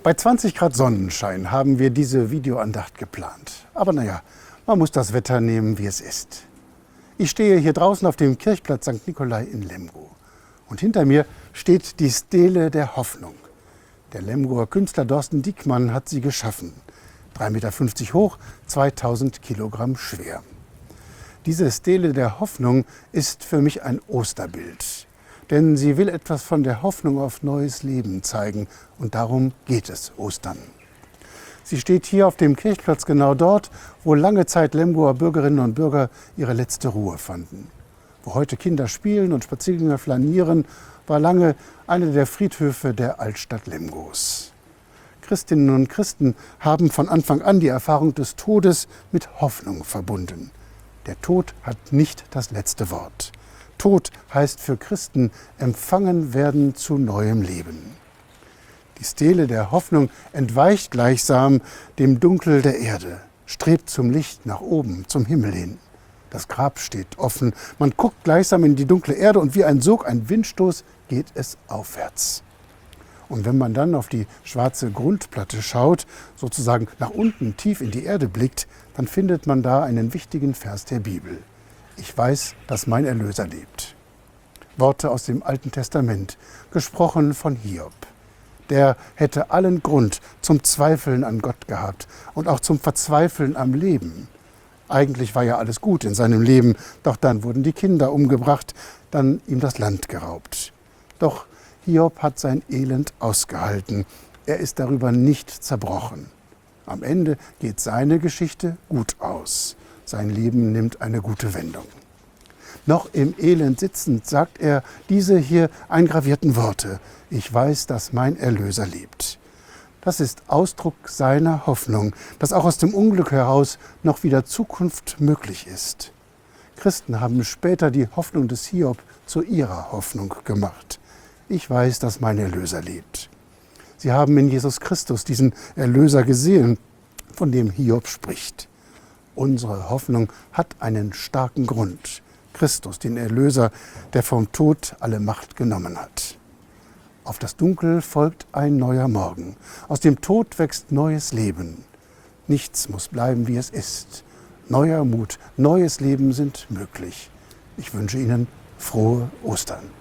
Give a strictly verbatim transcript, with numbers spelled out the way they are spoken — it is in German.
Bei zwanzig Grad Sonnenschein haben wir diese Videoandacht geplant. Aber naja, man muss das Wetter nehmen, wie es ist. Ich stehe hier draußen auf dem Kirchplatz Sankt Nikolai in Lemgo. Und hinter mir steht die Stele der Hoffnung. Der Lemgoer Künstler Dorsten Diekmann hat sie geschaffen. drei Meter fünfzig hoch, zweitausend Kilogramm schwer. Diese Stele der Hoffnung ist für mich ein Osterbild. Denn sie will etwas von der Hoffnung auf neues Leben zeigen. Und darum geht es Ostern. Sie steht hier auf dem Kirchplatz genau dort, wo lange Zeit Lemgoer Bürgerinnen und Bürger ihre letzte Ruhe fanden. Wo heute Kinder spielen und Spaziergänger flanieren, war lange einer der Friedhöfe der Altstadt Lemgos. Christinnen und Christen haben von Anfang an die Erfahrung des Todes mit Hoffnung verbunden. Der Tod hat nicht das letzte Wort. Tod heißt für Christen empfangen werden zu neuem Leben. Die Stele der Hoffnung entweicht gleichsam dem Dunkel der Erde, strebt zum Licht nach oben, zum Himmel hin. Das Grab steht offen, man guckt gleichsam in die dunkle Erde und wie ein Sog, ein Windstoß geht es aufwärts. Und wenn man dann auf die schwarze Grundplatte schaut, sozusagen nach unten tief in die Erde blickt, dann findet man da einen wichtigen Vers der Bibel. Ich weiß, dass mein Erlöser lebt. Worte aus dem Alten Testament, gesprochen von Hiob. Der hätte allen Grund zum Zweifeln an Gott gehabt und auch zum Verzweifeln am Leben. Eigentlich war ja alles gut in seinem Leben, doch dann wurden die Kinder umgebracht, dann ihm das Land geraubt. Doch Hiob hat sein Elend ausgehalten. Er ist darüber nicht zerbrochen. Am Ende geht seine Geschichte gut aus. Sein Leben nimmt eine gute Wendung. Noch im Elend sitzend sagt er diese hier eingravierten Worte. Ich weiß, dass mein Erlöser lebt. Das ist Ausdruck seiner Hoffnung, dass auch aus dem Unglück heraus noch wieder Zukunft möglich ist. Christen haben später die Hoffnung des Hiob zu ihrer Hoffnung gemacht. Ich weiß, dass mein Erlöser lebt. Sie haben in Jesus Christus diesen Erlöser gesehen, von dem Hiob spricht. Unsere Hoffnung hat einen starken Grund. Christus, den Erlöser, der vom Tod alle Macht genommen hat. Auf das Dunkel folgt ein neuer Morgen. Aus dem Tod wächst neues Leben. Nichts muss bleiben, wie es ist. Neuer Mut, neues Leben sind möglich. Ich wünsche Ihnen frohe Ostern.